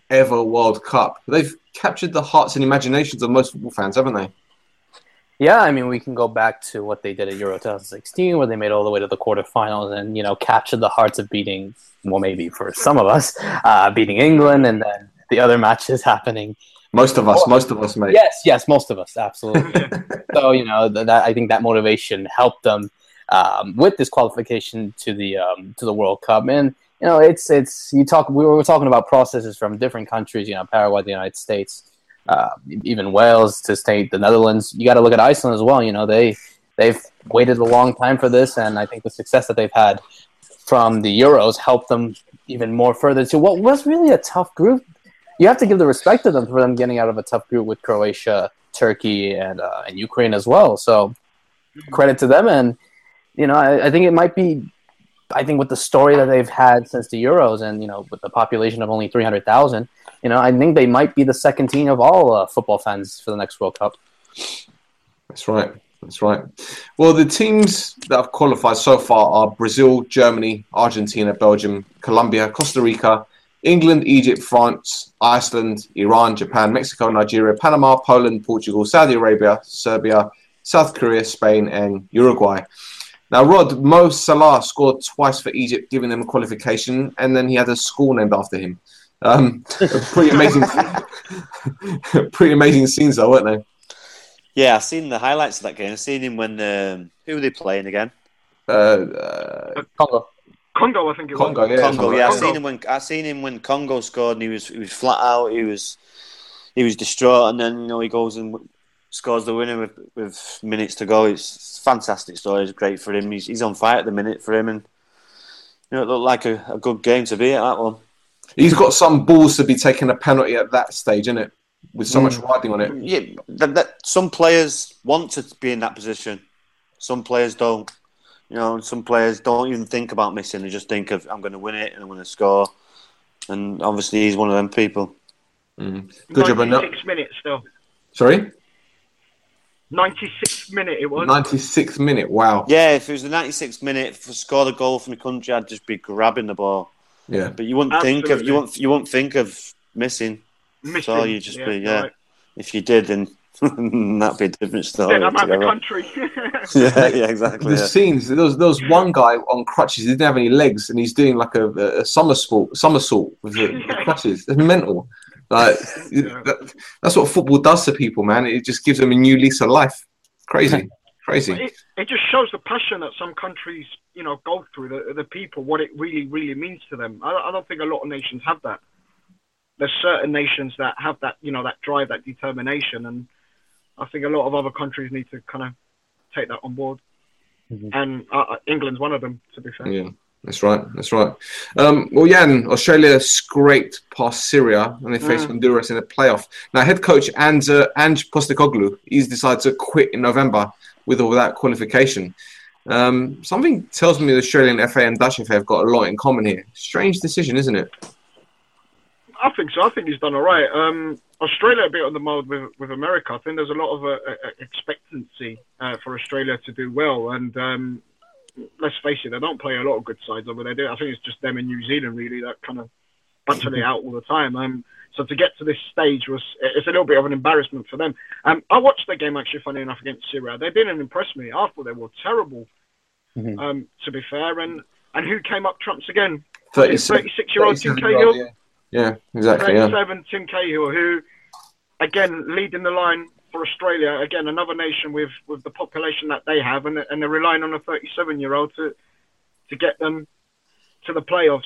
ever World Cup. They've captured the hearts and imaginations of most football fans, haven't they? Yeah, I mean, we can go back to what they did at Euro 2016, where they made all the way to the quarterfinals and, captured the hearts of beating, well, maybe for some of us, beating England, and then the other matches happening. Most of us, mate. Yes, most of us, absolutely. So, that I think that motivation helped them with this qualification to the World Cup. And, we were talking about processes from different countries, Paraguay, the United States, even Wales to state the Netherlands. You got to look at Iceland as well. They've waited a long time for this, and I think the success that they've had from the Euros helped them even more further to what was really a tough group. You have to give the respect to them for them getting out of a tough group with Croatia, Turkey, and Ukraine as well. So credit to them, and I think it might be. I think with the story that they've had since the Euros, and with the population of only 300,000. I think they might be the second team of all football fans for the next World Cup. That's right. Well, the teams that have qualified so far are Brazil, Germany, Argentina, Belgium, Colombia, Costa Rica, England, Egypt, France, Iceland, Iran, Japan, Mexico, Nigeria, Panama, Poland, Portugal, Saudi Arabia, Serbia, South Korea, Spain, and Uruguay. Now, Rod, Mo Salah scored twice for Egypt, giving them a qualification, and then he had a school named after him. Pretty amazing scenes though, weren't they? Yeah, I've seen the highlights of that game. I've seen him when who were they playing again? Congo, I think it was. Congo, yeah. Congo, yeah. I seen him when Congo scored, and he was flat out. He was distraught, and then he goes and scores the winner with minutes to go. It's a fantastic story. It's great for him. He's on fire at the minute for him, and it looked like a good game to be at that one. He's got some balls to be taking a penalty at that stage, isn't it? With so much riding on it. Yeah, some players want to be in that position. Some players don't. And some players don't even think about missing. They just think of, I'm going to win it and I'm going to score. And obviously he's one of them people. Good job. 96 minutes still. Sorry? 96th minute it was. 96th minute, wow. Yeah, if it was the 96th minute, for score the goal from the country, I'd just be grabbing the ball. Yeah, but you wouldn't think of missing. So you just be right. If you did, then that'd be a different story. Then I'm out of the country. yeah, exactly. The scenes. There was one guy on crutches. He didn't have any legs, and he's doing like a somersault with the crutches. It's mental. Like that's what football does to people, man. It just gives them a new lease of life. Crazy. It just shows the passion that some countries, go through, the people, what it really, really means to them. I don't think a lot of nations have that. There's certain nations that have that, that drive, that determination, and I think a lot of other countries need to kind of take that on board. Mm-hmm. And England's one of them, to be fair. Yeah, that's right. Well, Jan, Australia scraped past Syria and they faced Honduras in the playoff. Now, head coach Ange Postecoglou, he's decided to quit in November with or without qualification. Something tells me the Australian FA and Dutch FA have got a lot in common here. Strange decision, isn't it? I think so. I think he's done all right. Australia a bit on the mould with America. I think there's a lot of expectancy for Australia to do well. And let's face it, they don't play a lot of good sides over there. I think it's just them in New Zealand, really, that kind of battle it out all the time. So to get to this stage it's a little bit of an embarrassment for them. I watched the game, actually, funny enough, against Syria. They didn't impress me. I thought they were terrible, to be fair. And who came up trumps again? 36-year-old Tim Cahill? Yeah, exactly. 37, Tim Cahill, who, again, leading the line for Australia. Again, another nation with the population that they have, and they're relying on a 37-year-old to get them to the playoffs.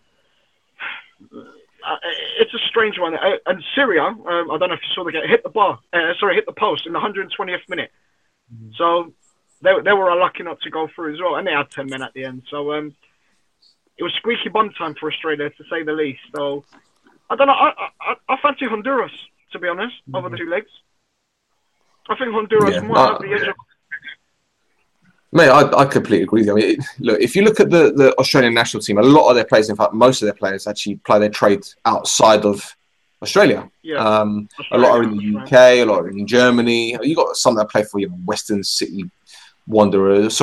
It's a strange one. And Syria, I don't know if you saw the game, hit the post in the 120th minute. Mm-hmm. So they were unlucky not to go through as well, and they had 10 men at the end. So it was squeaky bum time for Australia, to say the least. So I don't know. I fancy Honduras, to be honest, over the two legs. I think Honduras might have the edge of... Mate, I completely agree with you. I mean, look, if you look at the Australian national team, a lot of their players, in fact, most of their players actually play their trade outside of Australia. Yeah. A lot are in the UK, a lot are in Germany. You got some that play for Western Sydney Wanderers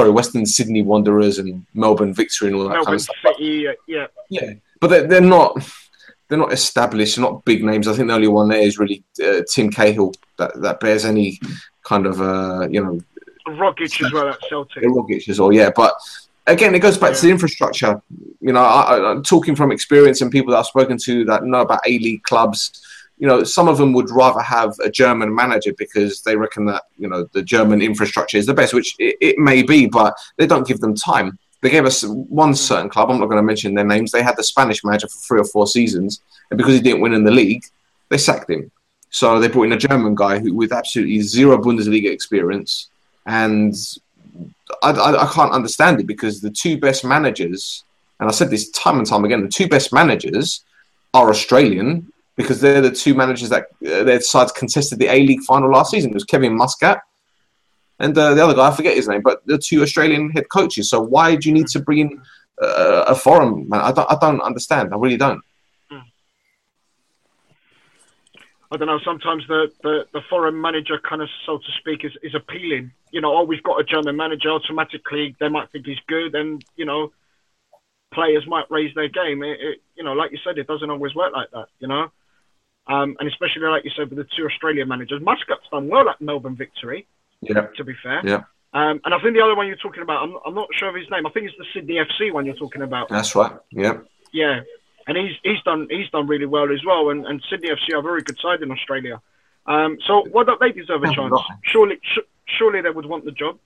and Melbourne Victory and all that kind of stuff. City, yeah, but they're not they're not established, they're not big names. I think the only one there is really Tim Cahill that bears any kind of Rogic as well at Celtic. Rogic as well, yeah. But again, it goes back to the infrastructure. You know, I'm talking from experience and people that I've spoken to that know about A-League clubs. You know, some of them would rather have a German manager because they reckon that, you know, the German infrastructure is the best, which it may be, but they don't give them time. They gave us one certain club, I'm not going to mention their names, they had the Spanish manager for 3 or 4 seasons, and because he didn't win in the league, they sacked him. So they brought in a German guy who with absolutely zero Bundesliga experience, and I can't understand it because the 2 best managers, and I said this time and time again, the 2 best managers are Australian, because they're the 2 managers that their sides contested the A-League final last season. It was Kevin Muscat and the other guy, I forget his name, but the 2 Australian head coaches. So why do you need to bring in a foreign man? I don't understand. I really don't. I don't know. Sometimes the foreign manager kind of, so to speak, is appealing. You know, we've got a German manager. Automatically, they might think he's good, and you know, players might raise their game. You know, like you said, it doesn't always work like that. You know. And especially, like you said, with the 2 Australian managers, Muscat's done well at Melbourne Victory, to be fair. Yeah. And I think the other one you're talking about, I'm not sure of his name. I think it's the Sydney FC one you're talking about. That's right. Yeah. Yeah. And he's done really well as well. And Sydney FC are a very good side in Australia. So why don't they deserve a chance? Surely they would want the job.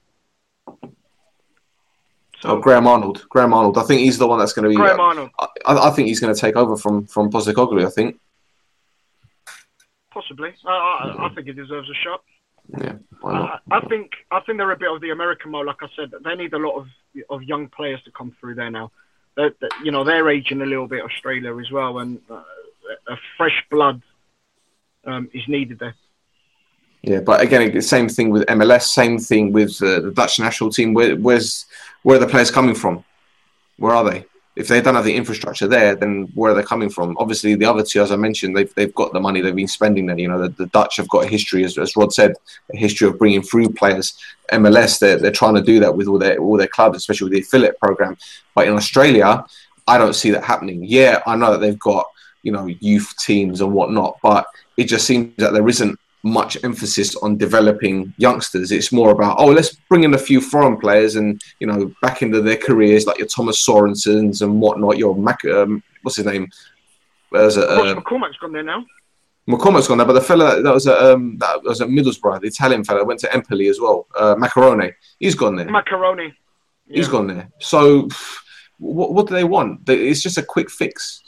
So, Graham Arnold. I think he's the one that's going to be... Graham Arnold. I think he's going to take over from Postecoglou, I think. Possibly. I think he deserves a shot. Yeah, why not? I think they're a bit of the American mode. Like I said, they need a lot of young players to come through there now. You know, they're aging a little bit, Australia as well, and a fresh blood is needed there. Yeah, but again, same thing with MLS, same thing with the Dutch national team. Where are the players coming from? Where are they? If they don't have the infrastructure there, then where are they coming from? Obviously, the other 2, as I mentioned, they've got the money. They've been spending there. You know, the Dutch have got a history, as Rod said, a history of bringing through players. MLS, they're trying to do that with all their clubs, especially with the affiliate program. But in Australia, I don't see that happening. Yeah, I know that they've got, you know, youth teams and whatnot, but it just seems that there isn't much emphasis on developing youngsters. It's more about, let's bring in a few foreign players and, you know, back into their careers, like your Thomas Sorensens and whatnot. Your what's his name? McCormack's gone there now. McCormack's gone there, but the fella that was at Middlesbrough, the Italian fella, went to Empoli as well. Macaroni, he's gone there. Macaroni, yeah. He's gone there. So, what do they want? It's just a quick fix.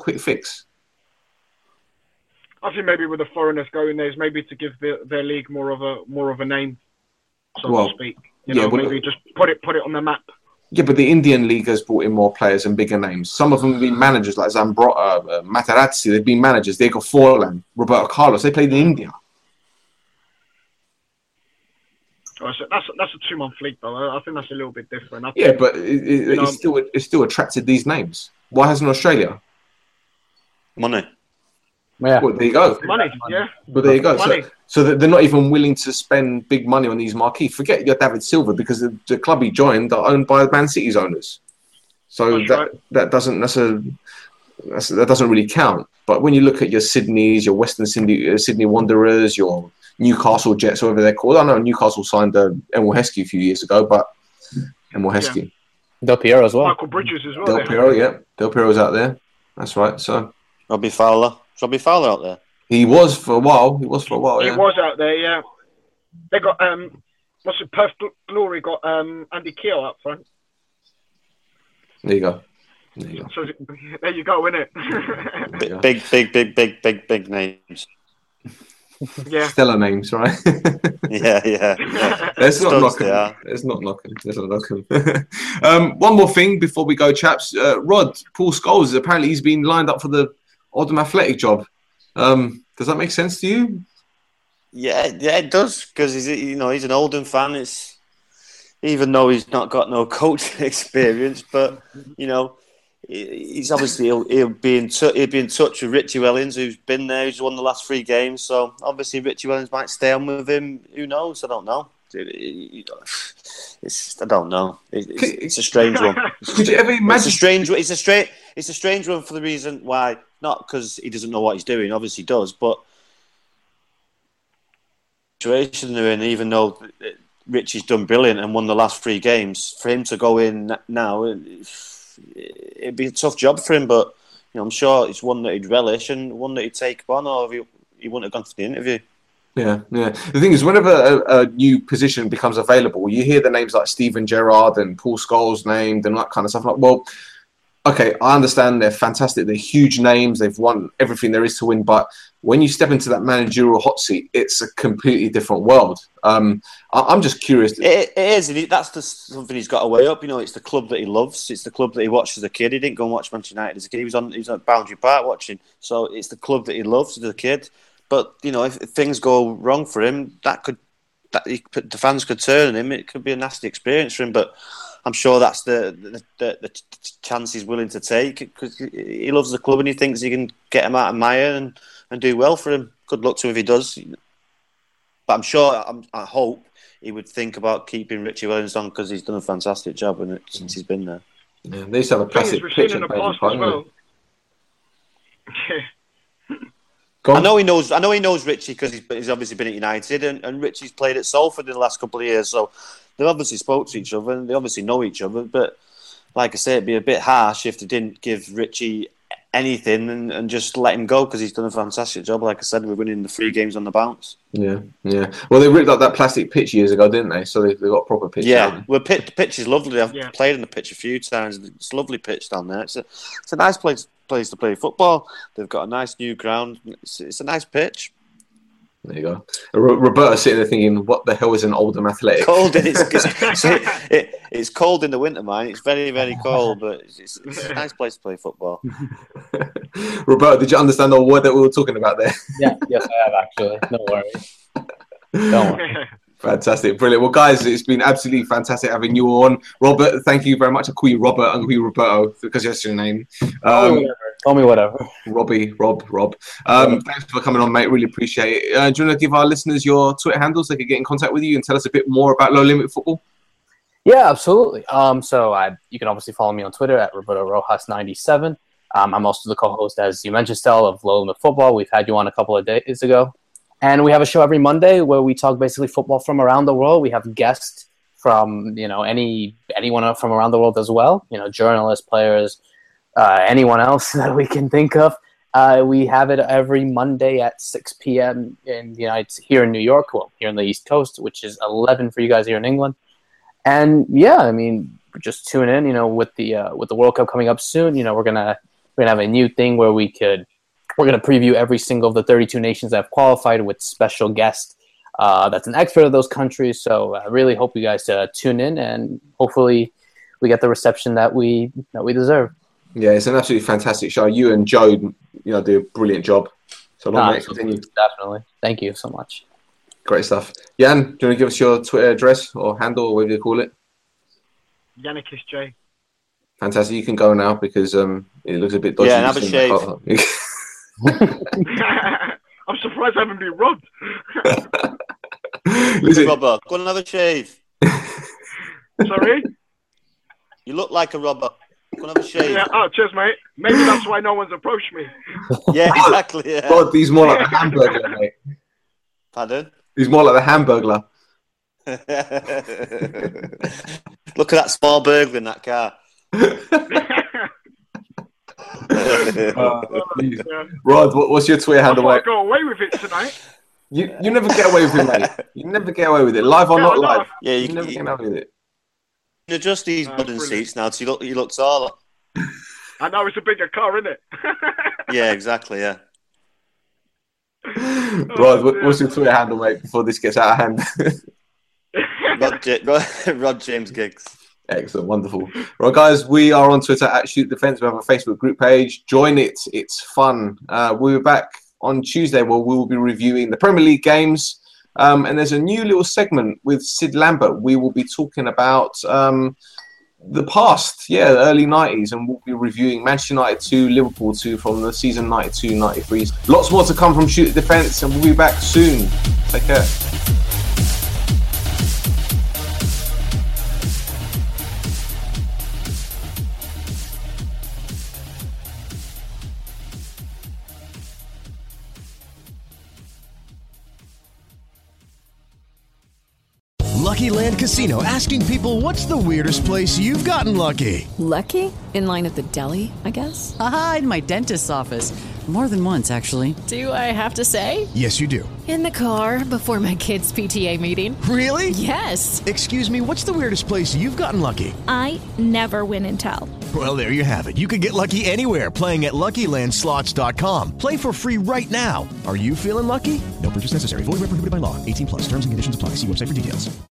I think maybe with the foreigners going there is maybe to give their league more of a name, so to speak. Maybe just put it on the map. Yeah, but the Indian league has brought in more players and bigger names. Some of them have been managers like Zambrotta, Materazzi. They've been managers. Diego Forlan, Roberto Carlos. They played in India. Oh, so that's a 2-month league, though. I think that's a little bit different. But it still attracted these names. Why hasn't Australia? Money. Yeah. Well, there you go. Money, yeah. But there you go. Money. So they're not even willing to spend big money on these marquees. Forget your David Silva, because the club he joined are owned by Man City's owners. So that doesn't really count. But when you look at your Sydneys, your Western Sydney Wanderers, your Newcastle Jets, whatever they're called. I know Newcastle signed Emil Heskey a few years ago, but Emil Heskey. Yeah. Del Piero as well. Michael Bridges as well. Del Piero, yeah. Del Piero's out there. That's right. So Robbie Fowler. Is Robbie Fowler out there? He was for a while. He was out there, yeah. They got Perth Glory got Andy Keogh up front. There you go. So there you go, innit? Big names. Yeah. Stellar names, right? yeah. Let's not knock him. One more thing before we go, chaps. Rod, Paul Scholes, apparently he's been lined up for the Oldham Athletic job. Does that make sense to you? Yeah, it does, because he's an Oldham fan. It's even though he's not got no coaching experience, but he's obviously he'll be in touch with Richie Wellens, who's been there, who's won the last 3 games. So obviously Richie Wellens might stay on with him. Who knows? I don't know. I don't know. It's a strange one. Could you ever imagine? It's a strange one for the reason why, not because he doesn't know what he's doing. Obviously, he does, but situation they're in, even though Richie's done brilliant and won the last 3 games, for him to go in now, it'd be a tough job for him. But I'm sure it's one that he'd relish and one that he'd take on, or he wouldn't have gone for the interview. Yeah. The thing is, whenever a new position becomes available, you hear the names like Steven Gerrard and Paul Scholes named and that kind of stuff. Like, well, okay, I understand they're fantastic. They're huge names. They've won everything there is to win. But when you step into that managerial hot seat, it's a completely different world. I'm just curious. It is. That's something he's got to weigh up. It's the club that he loves. It's the club that he watched as a kid. He didn't go and watch Manchester United as a kid. He was at Boundary Park watching. So it's the club that he loves as a kid. But, if things go wrong for him, the fans could turn on him. It could be a nasty experience for him. But I'm sure that's the chance he's willing to take, because he loves the club and he thinks he can get him out of mire and do well for him. Good luck to him if he does. But I'm sure, I hope he would think about keeping Richie Williams on, because he's done a fantastic job since he's been there. Yeah, they used to have a plastic pitch in the past as well. I know he knows Richie because he's obviously been at United, and Richie's played at Salford in the last couple of years, so they've obviously spoke to each other and they obviously know each other. But like I say, it'd be a bit harsh if they didn't give Richie anything and just let him go, because he's done a fantastic job. Like I said, we're winning the 3 games on the bounce. Yeah. Well, they ripped up that plastic pitch years ago, didn't they? So they've got proper pitch. Yeah, well, the pitch is lovely. I've played in the pitch a few times. It's a lovely pitch down there. It's a nice place to play football. They've got a nice new ground. It's a nice pitch. There you go. Roberto's sitting there thinking, what the hell is an Oldham Athletic? Cold. It's cold in the winter, man. It's very, very cold, but it's a nice place to play football. Roberto, did you understand the word that we were talking about there? Yeah, yes, I have, actually. No worries. Don't worry. Fantastic, brilliant. Well, guys, it's been absolutely fantastic having you on. Robert, thank you very much. I call you Robert, I call you Roberto because that's your name. Call me whatever. Robbie, Rob. Thanks for coming on, mate. Really appreciate it. Do you want to give our listeners your Twitter handles so they can get in contact with you and tell us a bit more about Low Limit Football? Yeah, absolutely. You can obviously follow me on Twitter at Roberto Rojas97. I'm also the co-host, as you mentioned, Stell, of Low Limit Football. We've had you on a couple of days ago. And we have a show every Monday where we talk basically football from around the world. We have guests from, anyone from around the world as well. Journalists, players, anyone else that we can think of. We have it every Monday at 6 p.m. here in New York, here on the East Coast, which is 11 for you guys here in England. And just tune in. With the World Cup coming up soon, we're gonna have a new thing where we're gonna preview every single of the 32 nations that have qualified with special guests. That's an expert of those countries. So I really hope you guys tune in, and hopefully we get the reception that we deserve. Yeah, it's an absolutely fantastic show. You and Joe, do a brilliant job. So long, mate. Continue. Definitely. Thank you so much. Great stuff. Jan, do you want to give us your Twitter address or handle, or whatever you call it? Yannickis J. Fantastic. You can go now because it looks a bit dodgy. Yeah, and have a shave. I'm surprised I haven't been robbed. Listen, robber, go and have a shave. Sorry? You look like a robber. Go and have a shave. Yeah. Oh, cheers, mate. Maybe that's why no one's approached me. Yeah, exactly. Yeah. God, he's more like a hamburger, mate. Pardon? He's more like the Hamburglar. Look at that small burglar in that car. Rod, what's your Twitter handle? I go away with it tonight. You never get away with it, mate. You never get away with it, live or not live. Yeah, you never get away with it. You adjust these wooden seats now, so you look taller. I know, it's a bigger car, isn't it? Yeah, exactly. Yeah. Rod, what's your Twitter handle, mate? Before this gets out of hand. Rod James Giggs. Excellent, wonderful. Right, guys, we are on Twitter at Shoot Defence. We have a Facebook group page. Join it; it's fun. We'll be back on Tuesday where we will be reviewing the Premier League games. And there's a new little segment with Sid Lambert. We will be talking about the past, the early 90s, and we'll be reviewing Manchester United 2, Liverpool 2 from the season 92-93. Lots more to come from Shoot Defence, and we'll be back soon. Take care. Lucky Land Casino, asking people, what's the weirdest place you've gotten lucky? Lucky? In line at the deli, I guess? Aha, in my dentist's office. More than once, actually. Do I have to say? Yes, you do. In the car before my kids' PTA meeting. Really? Yes. Excuse me, what's the weirdest place you've gotten lucky? I never win and tell. Well, there you have it. You can get lucky anywhere, playing at LuckyLandSlots.com. Play for free right now. Are you feeling lucky? No purchase necessary. Void where prohibited by law. 18+. Terms and conditions apply. See website for details.